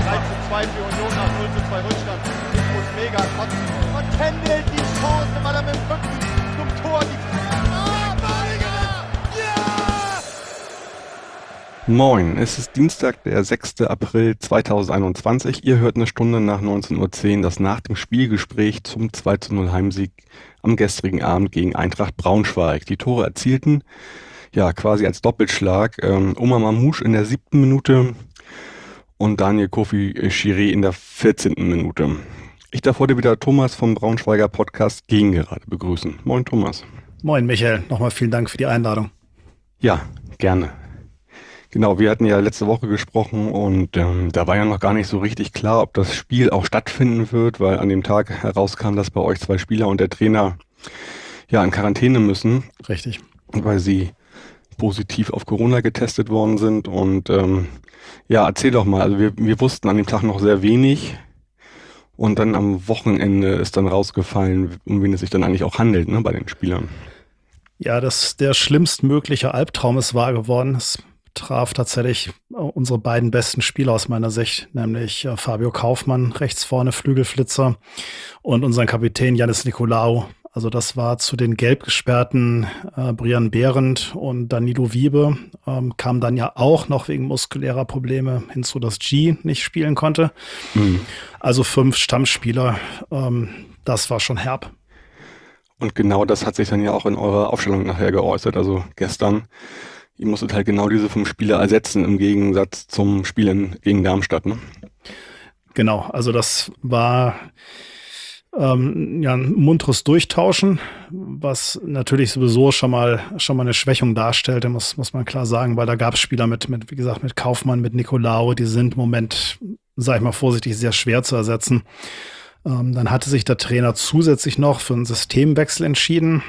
3:2 für Union nach 0:2 Rückstand. Ich muss mega kotzen. Und Kendall die Chance, weil er mit dem Rücken zum Tor Moin, es ist Dienstag, der 6. April 2021. Ihr hört eine Stunde nach 19:10 Uhr das nach dem Spielgespräch zum 2:0 Heimsieg am gestrigen Abend gegen Eintracht Braunschweig. Die Tore erzielten, ja, quasi als Doppelschlag, Omar Mamouche in der 7. Minute und Daniel Kofi Chiré in der 14. Minute. Ich darf heute wieder Thomas vom Braunschweiger Podcast Gegengerade begrüßen. Moin Thomas. Moin Michael, nochmal vielen Dank für die Einladung. Ja, gerne. Genau, wir hatten ja letzte Woche gesprochen und da war ja noch gar nicht so richtig klar, ob das Spiel auch stattfinden wird, weil an dem Tag herauskam, dass bei euch 2 Spieler und der Trainer ja in Quarantäne müssen. Richtig. Weil sie positiv auf Corona getestet worden sind und ja, erzähl doch mal, also wir wussten an dem Tag noch sehr wenig und dann am Wochenende ist dann rausgefallen, um wen es sich dann eigentlich auch handelt, ne, bei den Spielern. Ja, der schlimmstmögliche Albtraum ist wahr geworden. Es traf tatsächlich unsere beiden besten Spieler aus meiner Sicht, nämlich Fabio Kaufmann, rechts vorne Flügelflitzer, und unseren Kapitän Yannis Nicolaou. Also das war zu den gelb gesperrten Brian Behrendt und Danilo Wiebe, kam dann ja auch noch wegen muskulärer Probleme hinzu, dass G nicht spielen konnte. Mhm. Also 5 Stammspieler, das war schon herb. Und genau das hat sich dann ja auch in eurer Aufstellung nachher geäußert, also gestern. Ihr musstet halt genau diese 5 Spieler ersetzen, im Gegensatz zum Spiel gegen Darmstadt, ne? Genau, also das war ja ein munteres Durchtauschen, was natürlich sowieso schon mal eine Schwächung darstellte, muss man klar sagen, weil da gab es Spieler mit, wie gesagt, mit Kaufmann, mit Nicolaou, die sind im Moment, sag ich mal vorsichtig, sehr schwer zu ersetzen. Dann hatte sich der Trainer zusätzlich noch für einen Systemwechsel entschieden,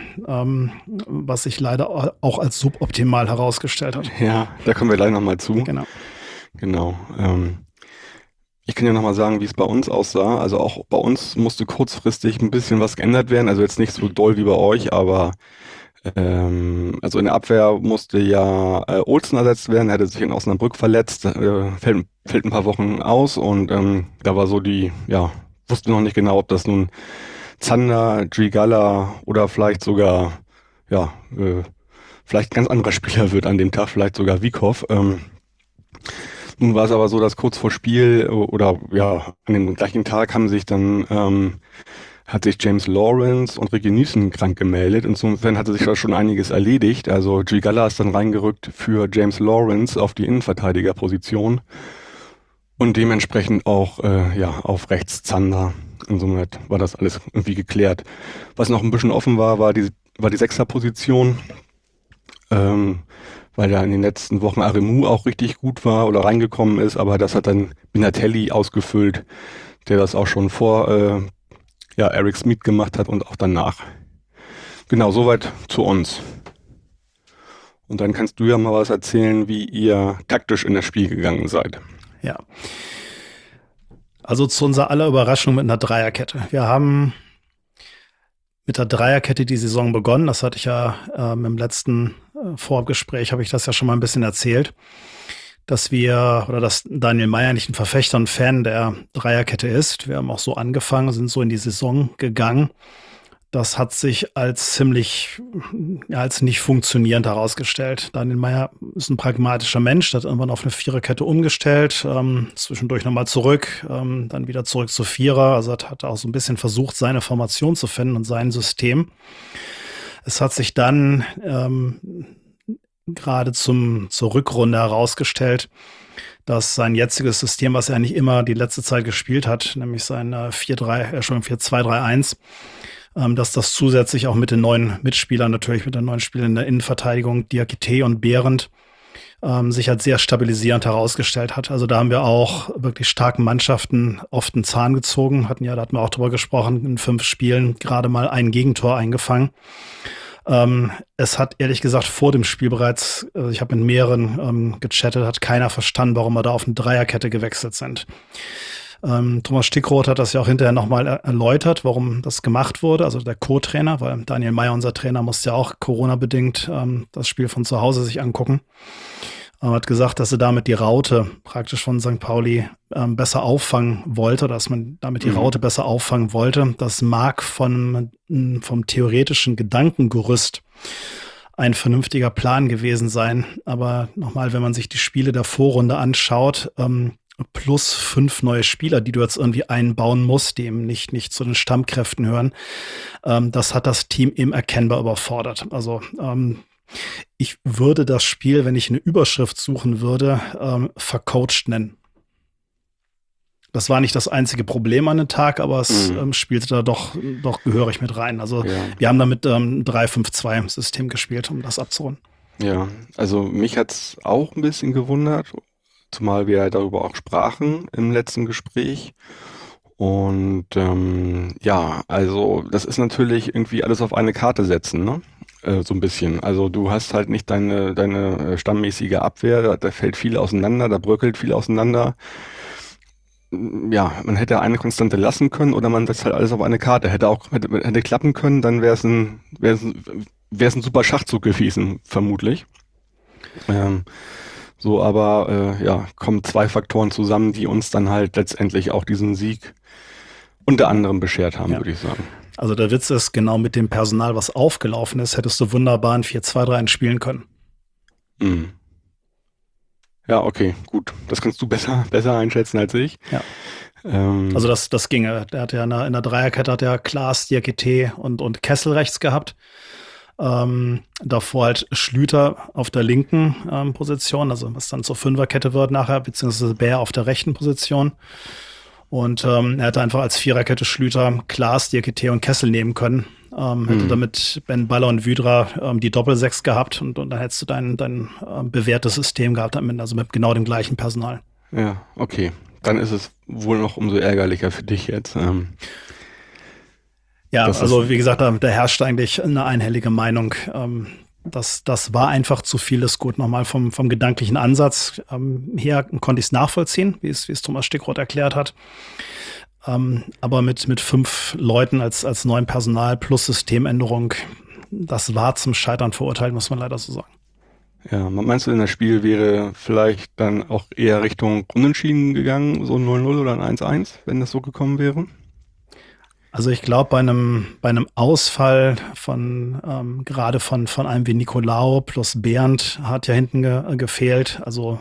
was sich leider auch als suboptimal herausgestellt hat. Ja, da kommen wir gleich nochmal zu. Genau. Ich kann ja nochmal sagen, wie es bei uns aussah. Also auch bei uns musste kurzfristig ein bisschen was geändert werden. Also jetzt nicht so doll wie bei euch, aber also in der Abwehr musste ja Olsen ersetzt werden. Er hatte sich in Osnabrück verletzt, fällt ein paar Wochen aus und da war so wusste noch nicht genau, ob das nun Zander, Drigala oder vielleicht sogar, vielleicht ein ganz anderer Spieler wird an dem Tag, vielleicht sogar Wiekow. Nun war es aber so, dass kurz vor Spiel oder an dem gleichen Tag hat sich James Lawrence und Ricky Nielsen krank gemeldet. Insofern hatte sich da schon einiges erledigt. Also Drigala ist dann reingerückt für James Lawrence auf die Innenverteidigerposition. Und dementsprechend auch auf rechts Zander. Insoweit war das alles irgendwie geklärt. Was noch ein bisschen offen war die 6er-Position, weil ja in den letzten Wochen Aremu auch richtig gut war oder reingekommen ist, aber das hat dann Binatelli ausgefüllt, der das auch schon vor Eric Smith gemacht hat und auch danach. Genau, soweit zu uns. Und dann kannst du ja mal was erzählen, wie ihr taktisch in das Spiel gegangen seid. Ja, also zu unserer aller Überraschung mit einer Dreierkette. Wir haben mit der Dreierkette die Saison begonnen. Das hatte ich ja im letzten Vorgespräch, habe ich das ja schon mal ein bisschen erzählt, dass Daniel Meyer nicht ein Verfechter und Fan der Dreierkette ist. Wir haben auch so angefangen, sind so in die Saison gegangen. Das hat sich als nicht funktionierend herausgestellt. Daniel Meyer ist ein pragmatischer Mensch, der hat irgendwann auf eine Viererkette umgestellt, zwischendurch nochmal zurück, dann wieder zurück zu Vierer. Also hat auch so ein bisschen versucht, seine Formation zu finden und sein System. Es hat sich dann gerade zur Rückrunde herausgestellt, dass sein jetziges System, was er eigentlich immer die letzte Zeit gespielt hat, nämlich sein 4-2-3-1, dass das zusätzlich auch mit den neuen Mitspielern, natürlich mit den neuen Spielern in der Innenverteidigung, Diakité und Behrendt, sich als sehr stabilisierend herausgestellt hat. Also da haben wir auch wirklich starken Mannschaften oft einen Zahn gezogen. Da hatten wir auch drüber gesprochen, in 5 Spielen gerade mal ein Gegentor eingefangen. Es hat ehrlich gesagt vor dem Spiel bereits, ich habe mit mehreren gechattet, hat keiner verstanden, warum wir da auf eine Dreierkette gewechselt sind. Thomas Stickroth hat das ja auch hinterher nochmal erläutert, warum das gemacht wurde, also der Co-Trainer, weil Daniel Meyer, unser Trainer, musste ja auch Corona-bedingt das Spiel von zu Hause sich angucken. hat gesagt, dass er damit die Raute praktisch von St. Pauli besser auffangen wollte, dass man damit die Raute besser auffangen wollte. Das mag vom theoretischen Gedankengerüst ein vernünftiger Plan gewesen sein. Aber nochmal, wenn man sich die Spiele der Vorrunde anschaut, plus 5 neue Spieler, die du jetzt irgendwie einbauen musst, die eben nicht zu den Stammkräften hören, das hat das Team eben erkennbar überfordert. Also ich würde das Spiel, wenn ich eine Überschrift suchen würde, vercoacht nennen. Das war nicht das einzige Problem an dem Tag, aber es spielte da doch gehörig mit rein. Also wir haben da mit 3-5-2-System gespielt, um das abzurunden. Ja, also mich hat's auch ein bisschen gewundert, zumal wir darüber auch sprachen im letzten Gespräch. Und ja, also das ist natürlich irgendwie alles auf eine Karte setzen, ne? So ein bisschen. Also du hast halt nicht deine stammmäßige Abwehr, da fällt viel auseinander, da bröckelt viel auseinander. Ja, man hätte eine Konstante lassen können oder man setzt halt alles auf eine Karte. Hätte klappen können, dann wäre es ein super Schachzug gewesen, vermutlich. So, aber ja, kommen 2 Faktoren zusammen, die uns dann halt letztendlich auch diesen Sieg unter anderem beschert haben, würde ich sagen. Also der Witz ist, genau mit dem Personal, was aufgelaufen ist, hättest du wunderbar ein 4-2-3 spielen können. Mhm. Ja, okay, gut. Das kannst du besser einschätzen als ich. Ja. Also das ginge. Der hat ja in der Dreierkette hat er Klaas, Diakité und Kessel rechts gehabt. Davor halt Schlüter auf der linken Position, also was dann zur Fünferkette wird nachher, beziehungsweise Bär auf der rechten Position. Und er hätte einfach als Viererkette Schlüter, Klaas, Diakité und Kessel nehmen können. Hätte damit Ben Baller und Wydra die Doppel-6 gehabt und dann hättest du dein bewährtes System gehabt, also mit genau dem gleichen Personal. Ja, okay. Dann ist es wohl noch umso ärgerlicher für dich jetzt. Ja, also wie gesagt, da herrscht eigentlich eine einhellige Meinung. Das war einfach zu viel des Gut. Nochmal vom gedanklichen Ansatz her konnte ich es nachvollziehen, wie es Thomas Stickroth erklärt hat. Aber mit 5 Leuten als neuen Personal plus Systemänderung, das war zum Scheitern verurteilt, muss man leider so sagen. Ja, meinst du denn, das Spiel wäre vielleicht dann auch eher Richtung Unentschieden gegangen, so 0-0 oder ein 1-1, wenn das so gekommen wäre? Also ich glaube, bei einem Ausfall von gerade von einem wie Nicolao plus Bernd hat ja hinten gefehlt. Also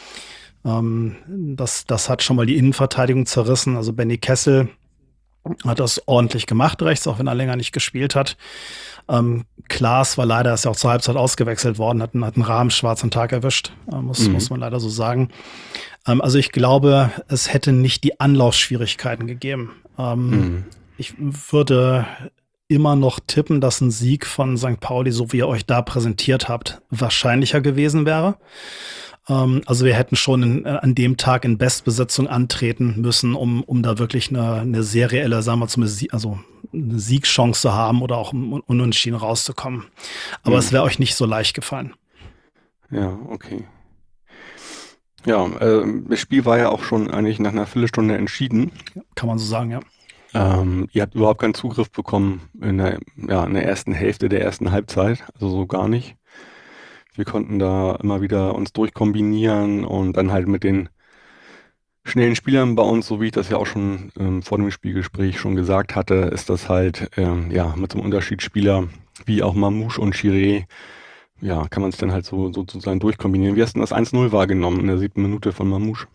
das hat schon mal die Innenverteidigung zerrissen. Also Benny Kessel hat das ordentlich gemacht rechts, auch wenn er länger nicht gespielt hat. Klaas war leider, ist ja auch zur Halbzeit ausgewechselt worden, hat einen rabenschwarzen Tag erwischt, muss man leider so sagen. Also ich glaube, es hätte nicht die Anlaufschwierigkeiten gegeben. Ich würde immer noch tippen, dass ein Sieg von St. Pauli, so wie ihr euch da präsentiert habt, wahrscheinlicher gewesen wäre. Also wir hätten schon an dem Tag in Bestbesetzung antreten müssen, um da wirklich eine serielle, sagen wir zumindest, also eine Siegchance zu haben oder auch um unentschieden rauszukommen. Aber es wäre euch nicht so leicht gefallen. Ja, okay. Ja, das Spiel war ja auch schon eigentlich nach einer Viertelstunde entschieden. Kann man so sagen, ja. Ihr habt überhaupt keinen Zugriff bekommen in der ersten Hälfte der ersten Halbzeit, also so gar nicht. Wir konnten da immer wieder uns durchkombinieren und dann halt mit den schnellen Spielern bei uns, so wie ich das ja auch schon vor dem Spielgespräch schon gesagt hatte, ist das halt mit so einem Unterschiedsspieler wie auch Mamouche und Chiré, ja, kann man sich dann halt so sozusagen durchkombinieren. Wie hast du das 1-0 wahrgenommen in der 7. Minute von Mamouche?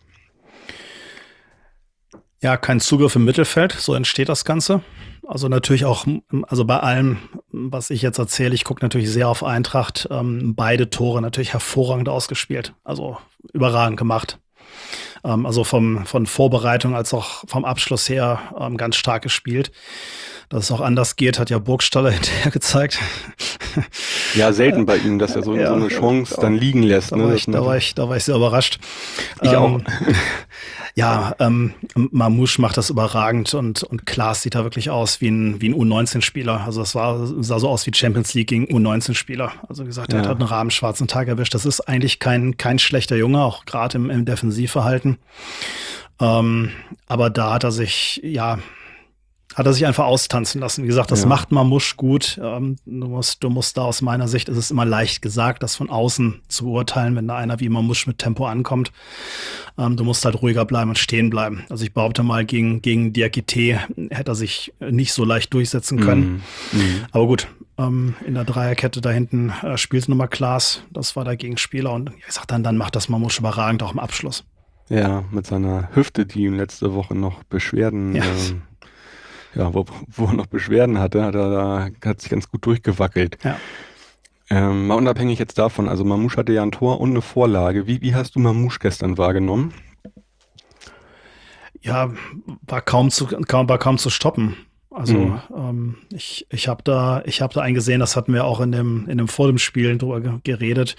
Ja, kein Zugriff im Mittelfeld, so entsteht das Ganze. Also natürlich auch, also bei allem, was ich jetzt erzähle, ich gucke natürlich sehr auf Eintracht. Beide Tore natürlich hervorragend ausgespielt, also überragend gemacht. Also von Vorbereitung als auch vom Abschluss her ganz stark gespielt. Dass es auch anders geht, hat ja Burgstaller hinterher gezeigt. Ja, selten bei ihm, dass er so eine Chance dann liegen lässt. Da war ich sehr überrascht. Ich auch. Ja, Mamouche macht das überragend und Klaas sieht da wirklich aus wie ein U19-Spieler. Also das sah so aus wie Champions League gegen U19-Spieler. Also wie gesagt, er hat einen rabenschwarzen Tag erwischt. Das ist eigentlich kein schlechter Junge, auch gerade im Defensivverhalten. Aber da hat er sich, Hat er sich einfach austanzen lassen. Wie gesagt, das macht Mamouche gut. Du musst da aus meiner Sicht, es ist immer leicht gesagt, das von außen zu beurteilen, wenn da einer wie Mamouche mit Tempo ankommt. Du musst halt ruhiger bleiben und stehen bleiben. Also ich behaupte mal, gegen Diakité hätte er sich nicht so leicht durchsetzen können. Aber gut, in der Dreierkette da hinten spielt nochmal Klaas. Das war der Gegenspieler. Und wie gesagt, dann macht das Mamouche überragend auch im Abschluss. Ja, mit seiner Hüfte, die ihm letzte Woche noch Beschwerden wo er noch Beschwerden hatte, hat sich ganz gut durchgewackelt. Ja. Mal unabhängig jetzt davon, also Mamouche hatte ja ein Tor und eine Vorlage. Wie hast du Mamouche gestern wahrgenommen? Ja, war kaum zu stoppen. Also ich habe da einen gesehen, das hatten wir auch in dem vor dem Spiel drüber geredet.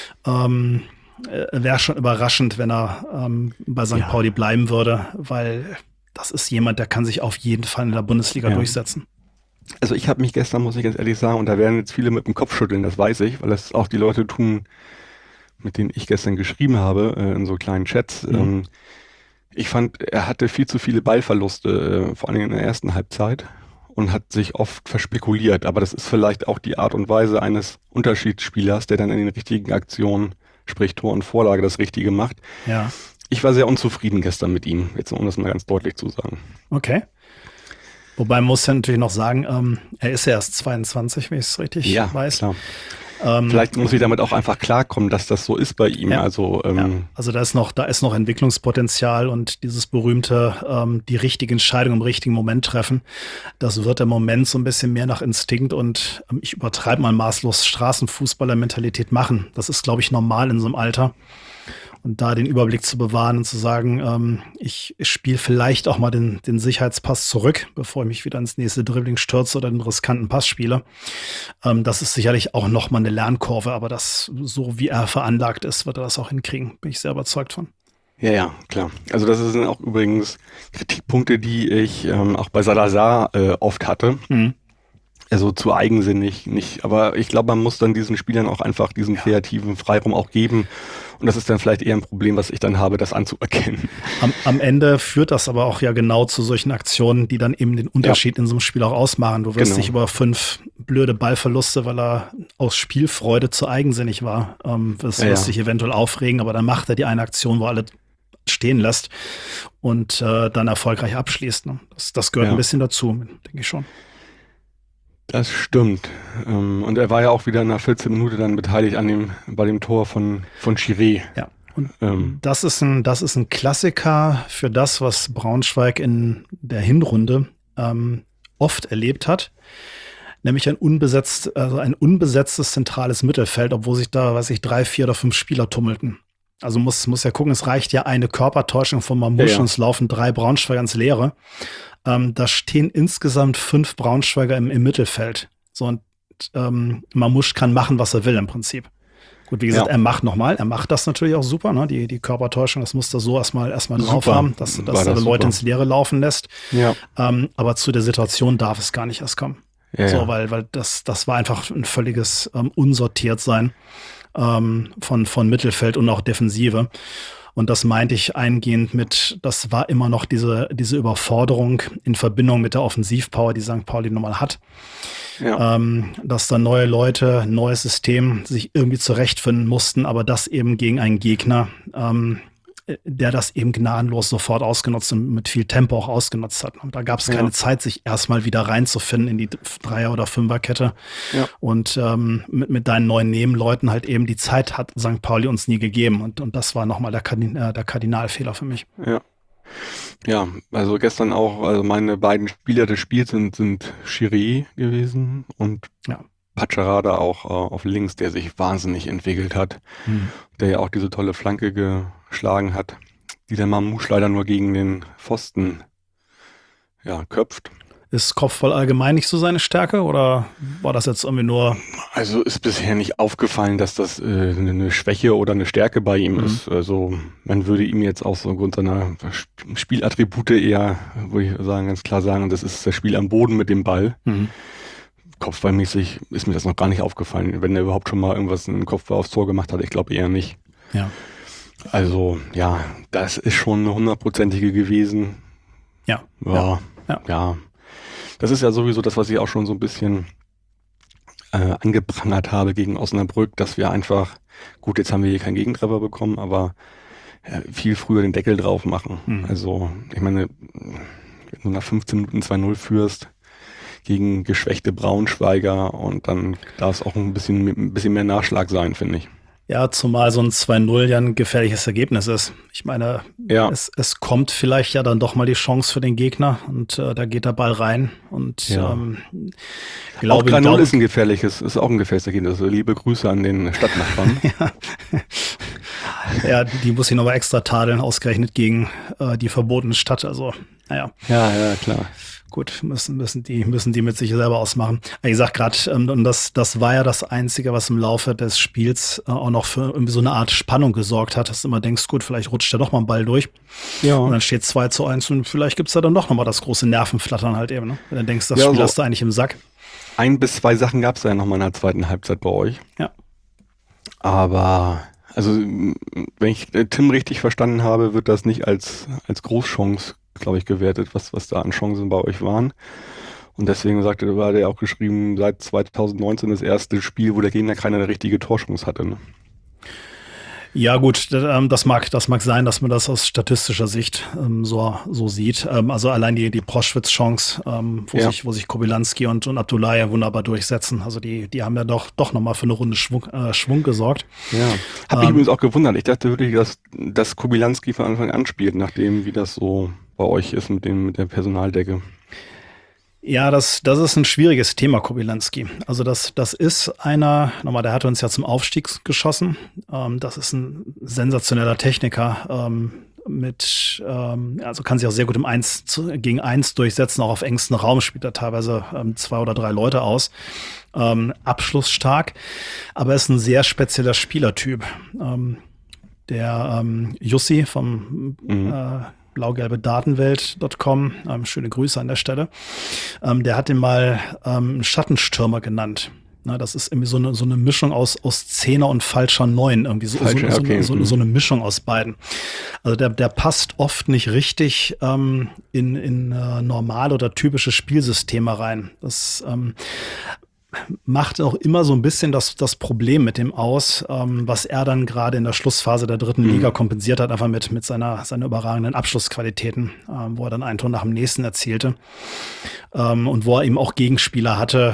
Wäre schon überraschend, wenn er bei St. Pauli bleiben würde, weil das ist jemand, der kann sich auf jeden Fall in der Bundesliga durchsetzen. Also ich habe mich gestern, muss ich ganz ehrlich sagen, und da werden jetzt viele mit dem Kopf schütteln, das weiß ich, weil das auch die Leute tun, mit denen ich gestern geschrieben habe, in so kleinen Chats. Ich fand, er hatte viel zu viele Ballverluste, vor allem in der ersten Halbzeit, und hat sich oft verspekuliert. Aber das ist vielleicht auch die Art und Weise eines Unterschiedsspielers, der dann in den richtigen Aktionen, sprich Tor und Vorlage, das Richtige macht. Ja. Ich war sehr unzufrieden gestern mit ihm, jetzt um das mal ganz deutlich zu sagen. Okay. Wobei man muss ja natürlich noch sagen, er ist ja erst 22, wenn ich es richtig weiß. Klar. Vielleicht muss ich damit auch einfach klarkommen, dass das so ist bei ihm. Ja. Also da ist noch Entwicklungspotenzial und dieses berühmte, die richtige Entscheidung im richtigen Moment treffen, das wird im Moment so ein bisschen mehr nach Instinkt und ich übertreibe mal maßlos Straßenfußballer-Mentalität machen. Das ist, glaube ich, normal in so einem Alter. Und da den Überblick zu bewahren und zu sagen, ich spiele vielleicht auch mal den Sicherheitspass zurück, bevor ich mich wieder ins nächste Dribbling stürze oder den riskanten Pass spiele. Das ist sicherlich auch nochmal eine Lernkurve, aber das, so wie er veranlagt ist, wird er das auch hinkriegen. Bin ich sehr überzeugt von. Ja, klar. Also das sind auch übrigens Kritikpunkte, die ich auch bei Salazar oft hatte. Also zu eigensinnig nicht. Aber ich glaube, man muss dann diesen Spielern auch einfach diesen kreativen Freiraum auch geben. Und das ist dann vielleicht eher ein Problem, was ich dann habe, das anzuerkennen. Am Ende führt das aber auch ja genau zu solchen Aktionen, die dann eben den Unterschied in so einem Spiel auch ausmachen. Du wirst dich über 5 blöde Ballverluste, weil er aus Spielfreude zu eigensinnig war, wirst dich eventuell aufregen, aber dann macht er die eine Aktion, wo alle stehen lässt und dann erfolgreich abschließt. Ne? Das gehört ein bisschen dazu, denke ich schon. Das stimmt. Und er war ja auch wieder nach 14 Minuten dann beteiligt bei dem Tor von Chiré. Ja. Und das ist ein Klassiker für das, was Braunschweig in der Hinrunde oft erlebt hat. Nämlich ein unbesetztes zentrales Mittelfeld, obwohl sich da, 3, 4 oder 5 Spieler tummelten. Also muss ja gucken, es reicht ja eine Körpertäuschung von Mamouche und es laufen 3 Braunschweiger ins Leere. Da stehen insgesamt 5 Braunschweiger im Mittelfeld. So, und Mamouche kann machen, was er will im Prinzip. Gut, wie gesagt, er macht das natürlich auch super, ne? Die Körpertäuschung, das muss er so erstmal drauf haben, dass er Leute ins Leere laufen lässt. Ja. Aber zu der Situation darf es gar nicht erst kommen. So, weil das war einfach ein völliges Unsortiertsein von Mittelfeld und auch Defensive. Und das meinte ich eingehend mit, das war immer noch diese Überforderung in Verbindung mit der Offensivpower, die St. Pauli nun mal hat. Ja. Dass da neue Leute, neues System sich irgendwie zurechtfinden mussten, aber das eben gegen einen Gegner, der das eben gnadenlos sofort ausgenutzt und mit viel Tempo auch ausgenutzt hat. Und da gab es keine Zeit, sich erstmal wieder reinzufinden in die 3er- oder 5er-Kette. Ja. Und mit deinen neuen Nebenleuten halt eben die Zeit hat St. Pauli uns nie gegeben. Und das war nochmal der Kardinalfehler für mich. Ja. Ja, also gestern auch, also meine beiden Spieler des Spiels sind Chiré gewesen und Pacharada auch auf links, der sich wahnsinnig entwickelt hat, der ja auch diese tolle Flanke geschlagen hat, die der Mamouche leider nur gegen den Pfosten köpft. Ist Kopfball allgemein nicht so seine Stärke oder war das jetzt irgendwie nur... Also ist bisher nicht aufgefallen, dass das eine Schwäche oder eine Stärke bei ihm ist. Also man würde ihm jetzt auch so aufgrund seiner Spielattribute eher, würde ich sagen, ganz klar sagen, das ist das Spiel am Boden mit dem Ball. Kopfballmäßig ist mir das noch gar nicht aufgefallen. Wenn er überhaupt schon mal irgendwas einen Kopfball aufs Tor gemacht hat, ich glaube eher nicht. Ja. Also das ist schon eine 100%ige gewesen. Ja. Das ist ja sowieso das, was ich auch schon so ein bisschen angeprangert habe gegen Osnabrück, dass wir einfach, gut, jetzt haben wir hier keinen Gegentreffer bekommen, aber viel früher den Deckel drauf machen. Also, ich meine, wenn du nach 15 Minuten 2-0 führst gegen geschwächte Braunschweiger und dann darf es auch ein bisschen mehr Nachschlag sein, finde ich. Ja, zumal so ein 2-0 ja ein gefährliches Ergebnis ist. Ich meine, es kommt vielleicht ja dann doch mal die Chance für den Gegner und da geht der Ball rein. Und auch 3-0 ist ist auch ein gefährliches Ergebnis. Also liebe Grüße an den Stadtnachbarn. Ja, die muss ich nochmal extra tadeln, ausgerechnet gegen die verbotene Stadt. Also, naja. Ja, klar. Gut, müssen die mit sich selber ausmachen. Ich sag gerade, und das war ja das Einzige, was im Laufe des Spiels auch noch für irgendwie so eine Art Spannung gesorgt hat, dass du immer denkst, gut, vielleicht rutscht ja doch mal ein Ball durch. Ja. Und dann steht 2-1 und vielleicht gibt's da dann doch nochmal das große Nervenflattern halt eben. Ne? Wenn du denkst, das Spiel hast du eigentlich im Sack. 1 bis 2 Sachen gab's da ja nochmal in der zweiten Halbzeit bei euch. Ja. Aber, also, wenn ich Tim richtig verstanden habe, wird das nicht als Großchance, glaube ich, gewertet, was da an Chancen bei euch waren. Und deswegen war der auch geschrieben, seit 2019 das erste Spiel, wo der Gegner keine richtige Torchance hatte. Ne? Ja gut, das mag sein, dass man das aus statistischer Sicht so sieht. Also allein die Proschwitz-Chance, wo sich Kobylanski und Abdullahi wunderbar durchsetzen. Also die haben ja doch nochmal für eine Runde Schwung gesorgt. Ja, habe ich übrigens auch gewundert. Ich dachte wirklich, dass Kobylanski von Anfang an spielt, nachdem wie das so bei euch ist mit der Personaldecke. Ja, das ist ein schwieriges Thema, Kobylanski. Also das ist einer, nochmal, der hat uns ja zum Aufstieg geschossen. Das ist ein sensationeller Techniker, also kann sich auch sehr gut im 1 gegen 1 durchsetzen, auch auf engstem Raum spielt er teilweise 2 oder 3 Leute aus. Abschlussstark, aber er ist ein sehr spezieller Spielertyp. Der Jussi vom blau-gelbe Datenwelt.com, schöne Grüße an der Stelle, der hat ihn mal Schattenstürmer genannt. Na, das ist irgendwie so eine Mischung aus Zehner und falscher Neun, irgendwie so eine Mischung aus beiden. Also der passt oft nicht richtig in normale oder typische Spielsysteme rein. Das macht auch immer so ein bisschen das Problem mit dem aus, was er dann gerade in der Schlussphase der dritten Liga kompensiert hat, einfach mit seiner überragenden Abschlussqualitäten, wo er dann ein Tor nach dem nächsten erzielte, und wo er eben auch Gegenspieler hatte,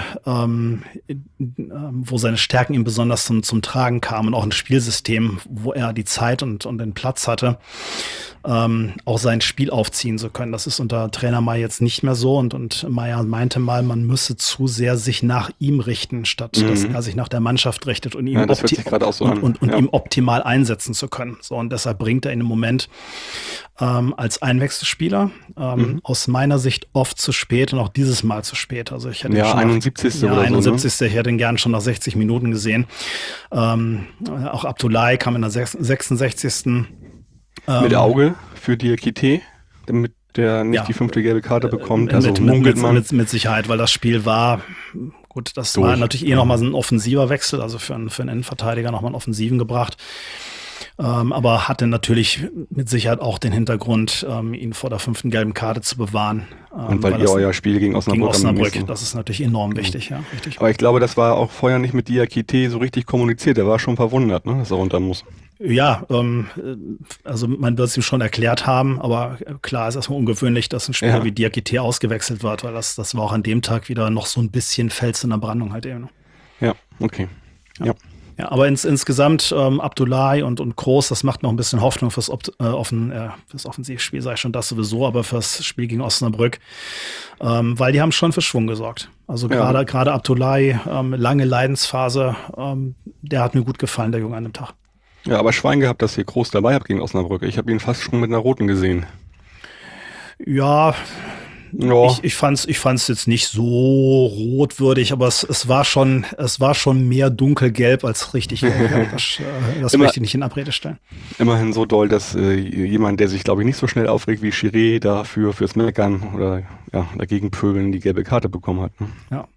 wo seine Stärken ihm besonders zum Tragen kamen und auch ein Spielsystem, wo er die Zeit und den Platz hatte, auch sein Spiel aufziehen zu können. Das ist unter Trainer May jetzt nicht mehr so und Meyer meinte mal, man müsse zu sehr sich nach ihm richten, statt dass er sich nach der Mannschaft richtet und ihm, ihm optimal einsetzen zu können. So, und deshalb bringt er ihn im Moment als Einwechselspieler aus meiner Sicht oft zu spät und auch dieses Mal zu spät. Also ich hätte 71. oder 71. So, ne? Ich hätte ihn gern schon nach 60 Minuten gesehen. Auch Abdullahi kam in der 66. Mit Auge für Diakité, damit der nicht die 5. gelbe Karte bekommt. Also mit Sicherheit, weil das Spiel war, gut, das war natürlich nochmal so ein offensiver Wechsel, also für einen Innenverteidiger nochmal einen Offensiven gebracht. Aber hatte natürlich mit Sicherheit auch den Hintergrund, ihn vor der 5. gelben Karte zu bewahren. Und weil ihr euer Spiel gegen Osnabrück das ist natürlich enorm wichtig, ja, richtig. Aber ich glaube, das war auch vorher nicht mit Diakité so richtig kommuniziert. Der war schon verwundert, ne, dass er runter muss. Ja, also man wird es ihm schon erklärt haben, aber klar ist erstmal ungewöhnlich, dass ein Spieler wie Diakité ausgewechselt wird, weil das war auch an dem Tag wieder noch so ein bisschen Fels in der Brandung halt eben. Ja, okay. Ja, aber insgesamt Abdullahi und Kroos, das macht noch ein bisschen Hoffnung fürs Offensivspiel, sage ich schon das sowieso, aber fürs Spiel gegen Osnabrück, weil die haben schon für Schwung gesorgt. Also gerade Abdullahi, lange Leidensphase, der hat mir gut gefallen, der Junge an dem Tag. Ja, aber Schwein gehabt, dass ihr Kroos dabei habt gegen Osnabrück. Ich habe ihn fast schon mit einer roten gesehen. Ja. Ich fand's jetzt nicht so rotwürdig, aber es war schon mehr dunkelgelb als richtig gelb. Das möchte ich nicht in Abrede stellen. Immerhin so doll, dass jemand, der sich, glaube ich, nicht so schnell aufregt wie Chiré, dafür fürs Meckern oder dagegen Pöbeln die gelbe Karte bekommen hat. Ne? Ja.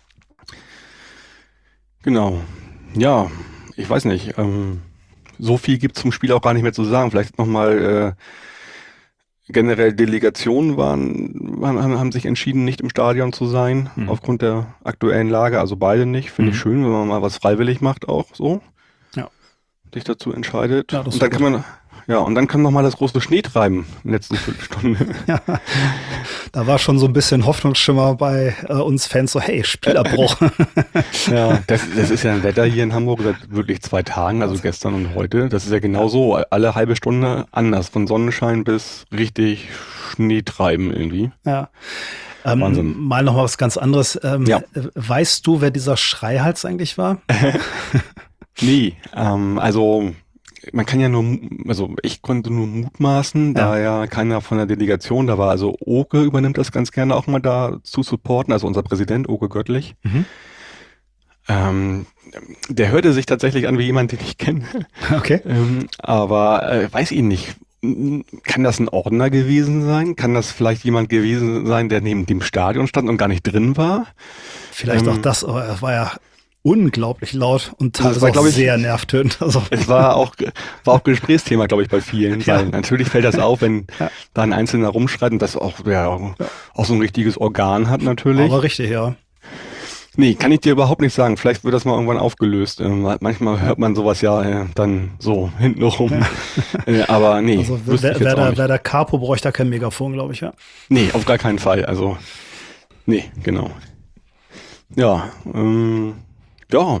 Genau. Ja, ich weiß nicht. So viel gibt es zum Spiel auch gar nicht mehr zu sagen. Vielleicht nochmal generell Delegationen haben sich entschieden, nicht im Stadion zu sein, aufgrund der aktuellen Lage. Also beide nicht. Finde ich schön, wenn man mal was freiwillig macht auch so. Ja. Sich dazu entscheidet. Ja, das und dann ist kann man, und dann kann noch mal das große Schneetreiben in der letzten Viertelstunde. Ja, da war schon so ein bisschen Hoffnungsschimmer bei uns Fans, so hey, Spielabbruch. Ja, das ist ja ein Wetter hier in Hamburg seit wirklich 2 Tagen, also gestern und heute. Das ist ja genau so, alle halbe Stunde anders, von Sonnenschein bis richtig Schneetreiben irgendwie. Ja. Wahnsinn. Mal noch mal was ganz anderes. Ja. Weißt du, wer dieser Schreihals eigentlich war? Nee, also man kann ja ich konnte nur mutmaßen, da ja keiner von der Delegation da war. Also Oke übernimmt das ganz gerne auch mal da zu supporten, also unser Präsident Oke Göttlich. Der hörte sich tatsächlich an wie jemand, den ich kenne. Okay. Aber weiß ich nicht. Kann das ein Ordner gewesen sein? Kann das vielleicht jemand gewesen sein, der neben dem Stadion stand und gar nicht drin war? Vielleicht auch das, aber er war ja unglaublich laut und Das teilweise war, auch glaub ich, sehr nervtötend. Also, Es war auch Gesprächsthema, glaube ich, bei vielen. Ja. Weil natürlich fällt das auf, wenn da ein Einzelner rumschreit und das auch so ein richtiges Organ hat natürlich. aber richtig, ja. Nee, kann ich dir überhaupt nicht sagen. Vielleicht wird das mal irgendwann aufgelöst. Manchmal hört man sowas dann so hintenrum. Aber nee, Also wüsste ich jetzt auch nicht. wer der Capo bräuchte da kein Megafon, glaube ich, ja. Nee, auf gar keinen Fall. Also, nee, genau. Ja, ja.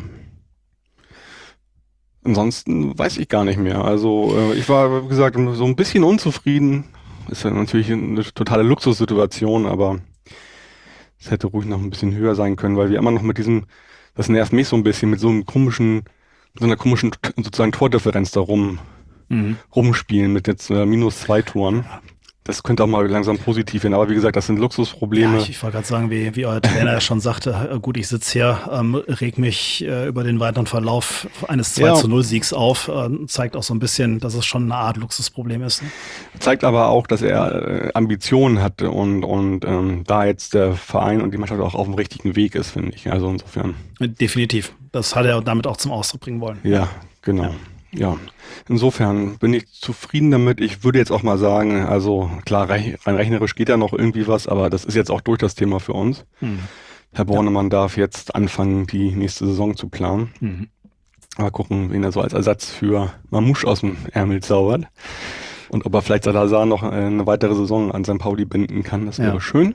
Ansonsten weiß ich gar nicht mehr. Also, ich war, wie gesagt, so ein bisschen unzufrieden. Ist ja natürlich eine totale Luxussituation, aber es hätte ruhig noch ein bisschen höher sein können, weil wir immer noch das nervt mich so ein bisschen, mit so einer komischen sozusagen Tordifferenz da rumspielen mit jetzt -2 Toren. Das könnte auch mal langsam positiv werden, aber wie gesagt, das sind Luxusprobleme. Ja, ich wollte gerade sagen, wie euer Trainer ja schon sagte, gut, ich sitze hier, reg mich über den weiteren Verlauf eines 2-0-Siegs auf, zeigt auch so ein bisschen, dass es schon eine Art Luxusproblem ist. Ne? Zeigt aber auch, dass er Ambitionen hat und da jetzt der Verein und die Mannschaft auch auf dem richtigen Weg ist, finde ich. Also insofern. Definitiv. Das hat er damit auch zum Ausdruck bringen wollen. Ja, genau. Ja, insofern bin ich zufrieden damit. Ich würde jetzt auch mal sagen, also klar, rein rechnerisch geht ja noch irgendwie was, aber das ist jetzt auch durch das Thema für uns. Herr Bornemann darf jetzt anfangen, die nächste Saison zu planen. Mal gucken, wen er so als Ersatz für Mamouche aus dem Ärmel zaubert. Und ob er vielleicht Salazar noch eine weitere Saison an St. Pauli binden kann, das wäre schön.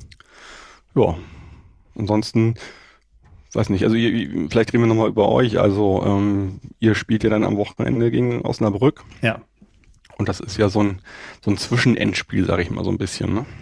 Ja, ansonsten weiß nicht, also vielleicht reden wir nochmal über euch. Also ihr spielt ja dann am Wochenende gegen Osnabrück. Ja. Und das ist ja so ein Zwischenendspiel, sag ich mal so ein bisschen, ne?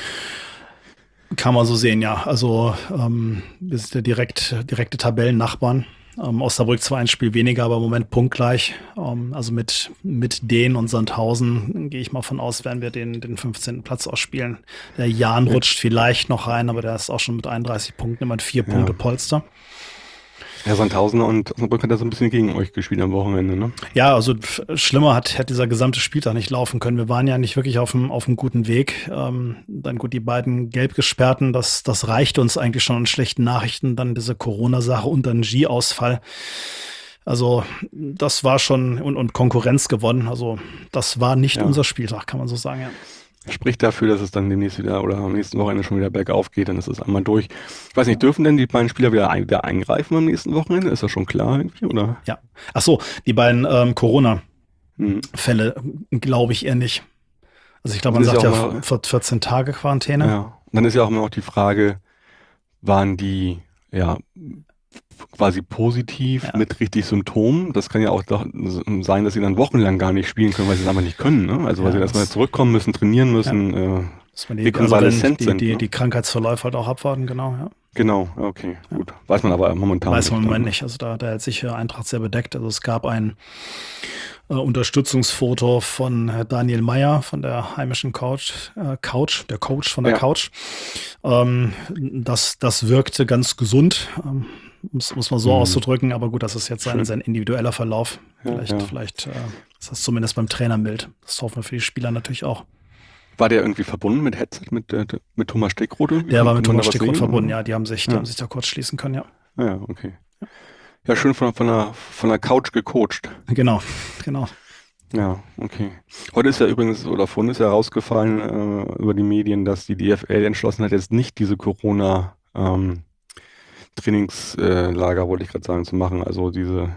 Kann man so sehen, ja. Also wir sind ja direkte Tabellennachbarn. Osnabrück zwar ein Spiel weniger, aber im Moment punktgleich. Also mit Dehn und Sandhausen gehe ich mal von aus, werden wir den 15. Platz ausspielen. Der Jan rutscht vielleicht noch rein, aber der ist auch schon mit 31 Punkten immer 4 Punkte Polster. Ja, Sandhausen und Osnabrück hat ja so ein bisschen gegen euch gespielt am Wochenende, ne? Ja, also schlimmer hat dieser gesamte Spieltag nicht laufen können. Wir waren ja nicht wirklich auf einem guten Weg. Dann gut, die beiden Gelbgesperrten, das reichte uns eigentlich schon an schlechten Nachrichten. Dann diese Corona-Sache und dann Ski-Ausfall. Also das war schon und Konkurrenz gewonnen. Also das war nicht unser Spieltag, kann man so sagen, ja. Spricht dafür, dass es dann demnächst wieder oder am nächsten Wochenende schon wieder bergauf geht, dann ist es einmal durch. Ich weiß nicht, dürfen denn die beiden Spieler wieder eingreifen am nächsten Wochenende? Ist das schon klar irgendwie, oder? Ja. Ach so, die beiden Corona-Fälle glaube ich eher nicht. Also ich glaube, man sagt ja 14 Tage Quarantäne. Ja. Und dann ist ja auch immer noch die Frage, waren die quasi positiv mit richtig Symptomen? Das kann ja auch doch sein, dass sie dann wochenlang gar nicht spielen können, weil sie es einfach nicht können, ne? Also weil sie erstmal zurückkommen müssen, trainieren müssen, rekonvaleszent sind. Die Krankheitsverläufe halt auch abwarten, genau, ja. Genau, okay, gut. Weiß man aber momentan nicht. Weiß man im Moment nicht. Also da hält sich Eintracht sehr bedeckt. Also es gab ein Unterstützungsfoto von Daniel Meyer von der heimischen Couch. Das wirkte ganz gesund, muss man so auszudrücken. Aber gut, das ist jetzt sein individueller Verlauf. Vielleicht ist das zumindest beim Trainer mild. Das hoffen wir für die Spieler natürlich auch. War der irgendwie verbunden mit Headset, mit Thomas Steckroth? Der war mit Thomas Steckroth verbunden, ja. Die haben sich da kurz schließen können, ja. Ja, okay. Ja, schön von der Couch gecoacht. Genau. Ja, okay. Heute ist ja übrigens, oder vorhin ist ja rausgefallen über die Medien, dass die DFL entschlossen hat, jetzt nicht diese Trainingslager, wollte ich gerade sagen, zu machen. Also diese,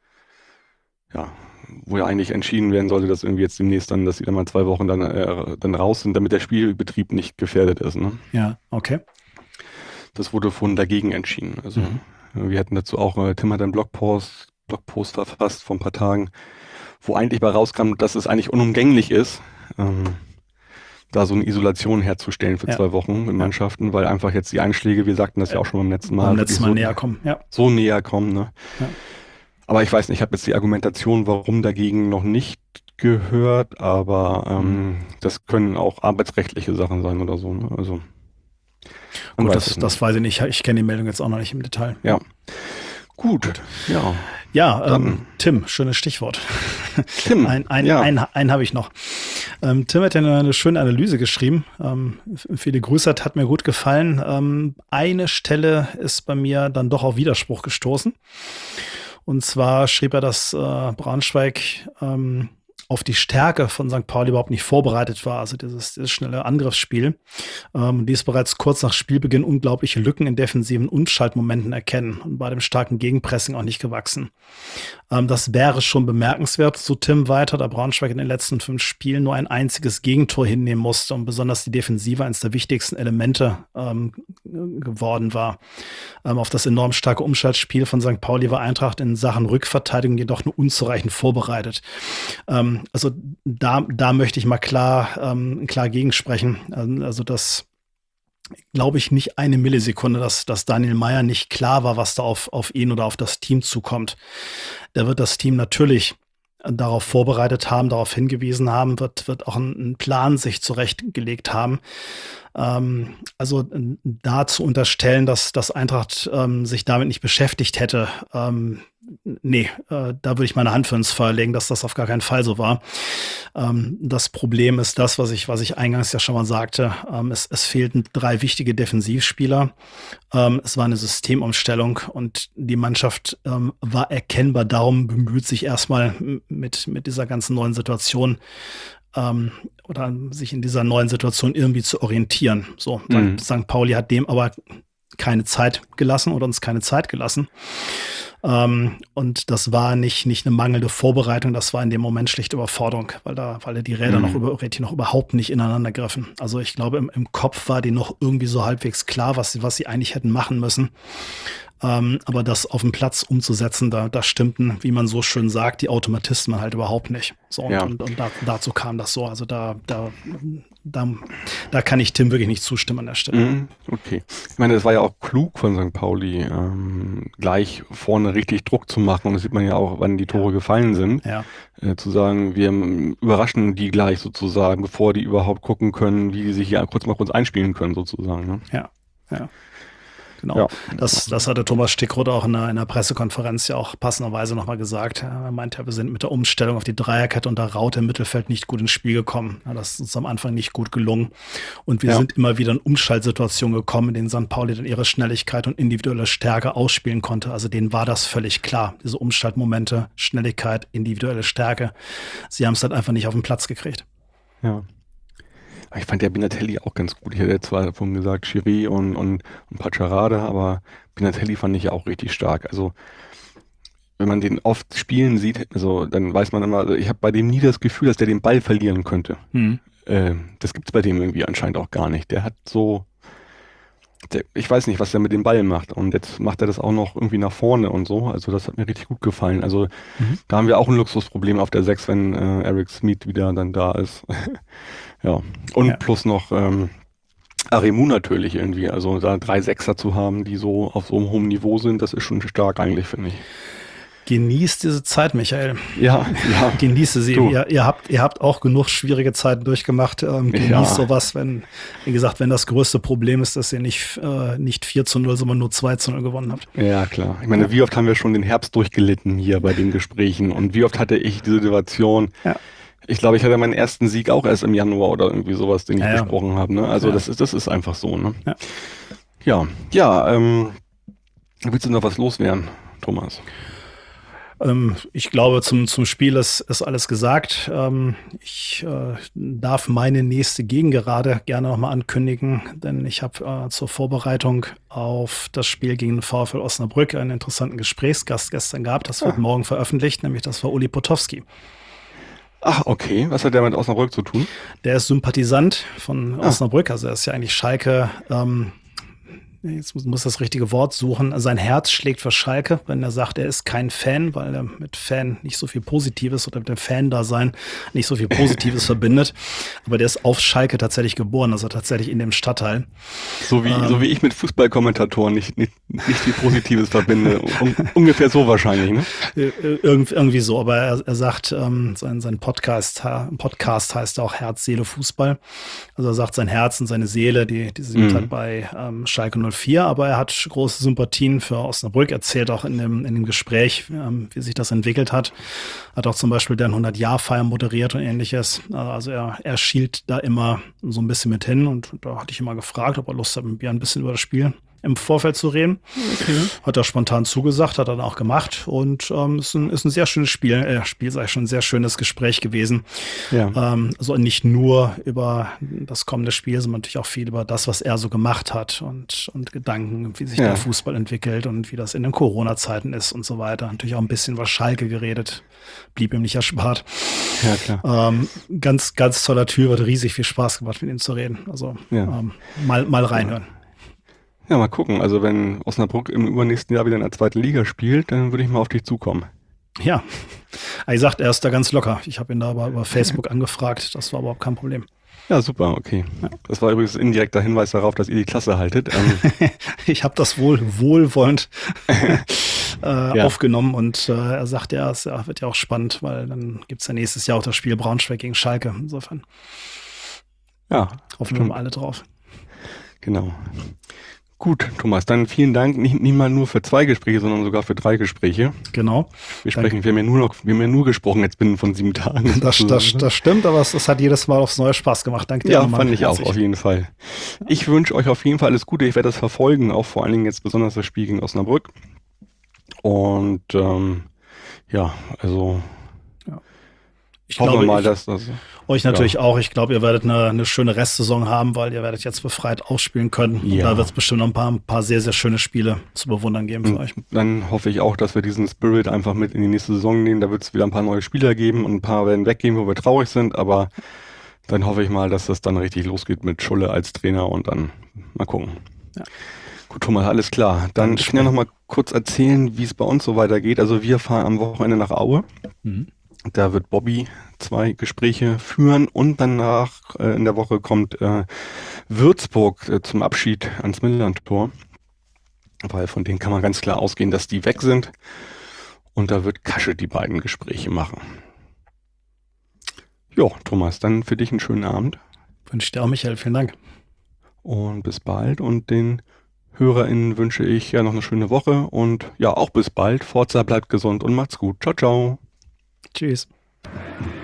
ja, wo ja eigentlich entschieden werden sollte, dass irgendwie jetzt demnächst dann, dass sie dann mal 2 Wochen dann raus sind, damit der Spielbetrieb nicht gefährdet ist. Ne? Ja, okay. Das wurde vorhin dagegen entschieden. Also wir hatten dazu auch, Tim hat einen Blogpost verfasst vor ein paar Tagen, wo eigentlich bei rauskam, dass es eigentlich unumgänglich ist, da so eine Isolation herzustellen für 2 Wochen mit Mannschaften, weil einfach jetzt die Einschläge, wir sagten das ja auch schon beim letzten Mal, näher kommen, ja. So näher kommen, ne? Ja. Aber ich weiß nicht, ich habe jetzt die Argumentation, warum dagegen noch nicht gehört, aber das können auch arbeitsrechtliche Sachen sein oder so, ne? Also gut, das weiß ich nicht. Ich kenne die Meldung jetzt auch noch nicht im Detail. Ja. Gut. Ja. Ja, Tim, schönes Stichwort. Tim, einen habe ich noch. Tim hat ja eine schöne Analyse geschrieben. Viele Grüße, hat mir gut gefallen. Eine Stelle ist bei mir dann doch auf Widerspruch gestoßen. Und zwar schrieb er, dass Braunschweig auf die Stärke von St. Pauli überhaupt nicht vorbereitet war, also dieses schnelle Angriffsspiel. Dies bereits kurz nach Spielbeginn unglaubliche Lücken in defensiven Umschaltmomenten erkennen und bei dem starken Gegenpressing auch nicht gewachsen. Das wäre schon bemerkenswert, so Tim weiter, da Braunschweig in den letzten 5 Spielen nur ein einziges Gegentor hinnehmen musste und besonders die Defensive eines der wichtigsten Elemente geworden war. Auf das enorm starke Umschaltspiel von St. Pauli war Eintracht in Sachen Rückverteidigung jedoch nur unzureichend vorbereitet. Also da möchte ich mal klar gegensprechen. Also das glaube ich nicht eine Millisekunde, dass Daniel Meier nicht klar war, was da auf ihn oder auf das Team zukommt. Da wird das Team natürlich darauf vorbereitet haben, darauf hingewiesen haben, wird auch einen Plan sich zurechtgelegt haben. Also da zu unterstellen, dass Eintracht sich damit nicht beschäftigt hätte, da würde ich meine Hand für ins Feuer legen, dass das auf gar keinen Fall so war. Das Problem ist das, was ich eingangs ja schon mal sagte. Es fehlten 3 wichtige Defensivspieler. Es war eine Systemumstellung und die Mannschaft war erkennbar darum bemüht, sich erstmal mit dieser ganzen neuen Situation oder sich in dieser neuen Situation irgendwie zu orientieren. So, St. Pauli hat dem aber keine Zeit gelassen oder uns keine Zeit gelassen. Und das war nicht eine mangelnde Vorbereitung, das war in dem Moment schlichte Überforderung, weil die Räder noch überhaupt nicht ineinander griffen. Also ich glaube, im Kopf war denen noch irgendwie so halbwegs klar, was sie eigentlich hätten machen müssen. Aber das auf dem Platz umzusetzen, da stimmten, wie man so schön sagt, die Automatismen halt überhaupt nicht. So, und dazu kam das so. Also da kann ich Tim wirklich nicht zustimmen an der Stelle. Okay. Ich meine, es war ja auch klug von St. Pauli, gleich vorne richtig Druck zu machen. Und das sieht man ja auch, wann die Tore gefallen sind. Ja. Zu sagen, wir überraschen die gleich sozusagen, bevor die überhaupt gucken können, wie die sich hier kurz einspielen können sozusagen. Ne? Ja. Genau. Ja. Das hatte Thomas Stickroth auch in einer Pressekonferenz ja auch passenderweise nochmal gesagt. Er meinte, wir sind mit der Umstellung auf die Dreierkette und der Raute im Mittelfeld nicht gut ins Spiel gekommen. Das ist uns am Anfang nicht gut gelungen. Und wir sind immer wieder in Umschaltsituationen gekommen, in denen St. Pauli dann ihre Schnelligkeit und individuelle Stärke ausspielen konnte. Also denen war das völlig klar. Diese Umschaltmomente, Schnelligkeit, individuelle Stärke. Sie haben es halt einfach nicht auf den Platz gekriegt. Ja. Ich fand ja Binatelli auch ganz gut. Ich hatte zwar davon gesagt, Chiri und Pacciarada, aber Binatelli fand ich ja auch richtig stark. Also wenn man den oft spielen sieht, also dann weiß man immer, also ich habe bei dem nie das Gefühl, dass der den Ball verlieren könnte. Das gibt's bei dem irgendwie anscheinend auch gar nicht. Der hat so, ich weiß nicht, was der mit dem Ball macht. Und jetzt macht er das auch noch irgendwie nach vorne und so. Also das hat mir richtig gut gefallen. Also da haben wir auch ein Luxusproblem auf der 6, wenn Eric Smith wieder dann da ist. Ja, und plus noch Aremu natürlich irgendwie, also da 3 Sechser zu haben, die so auf so einem hohen Niveau sind, das ist schon stark eigentlich, finde ich. Genießt diese Zeit, Michael. Ja. Genieße sie. Ihr habt auch genug schwierige Zeiten durchgemacht. Genießt sowas, wenn das größte Problem ist, dass ihr nicht 4-0, sondern nur 2-0 gewonnen habt. Ja, klar. Ich meine, wie oft haben wir schon den Herbst durchgelitten hier bei den Gesprächen und wie oft hatte ich die Situation, ich glaube, ich hatte meinen ersten Sieg auch erst im Januar oder irgendwie sowas, den ich besprochen habe. Ne? Also das ist einfach so. Ne? Ja. Willst du noch was loswerden, Thomas? Ich glaube, zum Spiel ist alles gesagt. Ich darf meine nächste Gegengerade gerne nochmal ankündigen, denn ich habe zur Vorbereitung auf das Spiel gegen den VfL Osnabrück einen interessanten Gesprächsgast gestern gehabt. Das wird morgen veröffentlicht, nämlich das war Uli Potowski. Ach, okay. Was hat der mit Osnabrück zu tun? Der ist Sympathisant von Osnabrück, also er ist ja eigentlich Schalke. Jetzt muss das richtige Wort suchen. Sein Herz schlägt für Schalke, wenn er sagt, er ist kein Fan, weil er mit Fan nicht so viel Positives oder mit dem Fan-Dasein nicht so viel Positives verbindet. Aber der ist auf Schalke tatsächlich geboren, also tatsächlich in dem Stadtteil. So wie ich mit Fußballkommentatoren nicht viel Positives verbinde. Ungefähr so wahrscheinlich, ne? Irgendwie so, aber er sagt, sein Podcast heißt auch Herz, Seele, Fußball. Also er sagt, sein Herz und seine Seele, die sind halt bei Schalke 04, aber er hat große Sympathien für Osnabrück, erzählt auch in dem Gespräch, wie sich das entwickelt hat. Hat auch zum Beispiel deren 100-Jahr-Feier moderiert und ähnliches. Also er schielt da immer so ein bisschen mit hin und da hatte ich immer gefragt, ob er Lust hat, mit mir ein bisschen über das Spiel im Vorfeld zu reden. Okay. Hat er spontan zugesagt, hat er dann auch gemacht und ist ein sehr schönes Spiel sei schon ein sehr schönes Gespräch gewesen. Ja. Also nicht nur über das kommende Spiel, sondern natürlich auch viel über das, was er so gemacht hat und Gedanken, wie sich der Fußball entwickelt und wie das in den Corona-Zeiten ist und so weiter. Natürlich auch ein bisschen über Schalke geredet, blieb ihm nicht erspart. Ja, klar. Ganz, ganz toller Typ, hat riesig viel Spaß gemacht, mit ihm zu reden. Also mal reinhören. Ja, mal gucken. Also wenn Osnabrück im übernächsten Jahr wieder in der zweiten Liga spielt, dann würde ich mal auf dich zukommen. Ja, er sagt, er ist da ganz locker. Ich habe ihn da aber über Facebook angefragt. Das war überhaupt kein Problem. Ja, super, okay. Ja. Das war übrigens ein indirekter Hinweis darauf, dass ihr die Klasse haltet. Ich habe das wohlwollend aufgenommen und er sagt, es wird ja auch spannend, weil dann gibt es ja nächstes Jahr auch das Spiel Braunschweig gegen Schalke. Insofern hoffen wir alle drauf. Genau. Gut, Thomas, dann vielen Dank, nicht mal nur für 2 Gespräche, sondern sogar für 3 Gespräche. Genau. Wir haben ja nur gesprochen jetzt binnen von 7 Tagen. Das stimmt, aber es hat jedes Mal aufs Neue Spaß gemacht. Danke dir. Ja, fand ich auch, auf jeden Fall. Ich wünsche euch auf jeden Fall alles Gute. Ich werde das verfolgen, auch vor allen Dingen jetzt besonders das Spiel gegen Osnabrück. Und ich glaube mal, dass das euch natürlich auch. Ich glaube, ihr werdet eine schöne Restsaison haben, weil ihr werdet jetzt befreit ausspielen können. Und da wird es bestimmt noch ein paar sehr, sehr schöne Spiele zu bewundern geben für euch. Dann hoffe ich auch, dass wir diesen Spirit einfach mit in die nächste Saison nehmen. Da wird es wieder ein paar neue Spieler geben und ein paar werden weggehen, wo wir traurig sind. Aber dann hoffe ich mal, dass das dann richtig losgeht mit Schulle als Trainer und dann mal gucken. Ja. Gut, Thomas, alles klar. Dann ich kann ja noch mal kurz erzählen, wie es bei uns so weitergeht. Also wir fahren am Wochenende nach Aue. Da wird Bobby 2 Gespräche führen und danach in der Woche kommt Würzburg zum Abschied ans Millern-Tor, weil von denen kann man ganz klar ausgehen, dass die weg sind und da wird Kasche die beiden Gespräche machen. Jo, Thomas, dann für dich einen schönen Abend. Wünsche ich dir auch, Michael, vielen Dank. Und bis bald und den HörerInnen wünsche ich noch eine schöne Woche und auch bis bald. Forza, bleibt gesund und macht's gut. Ciao, ciao. Tschüss.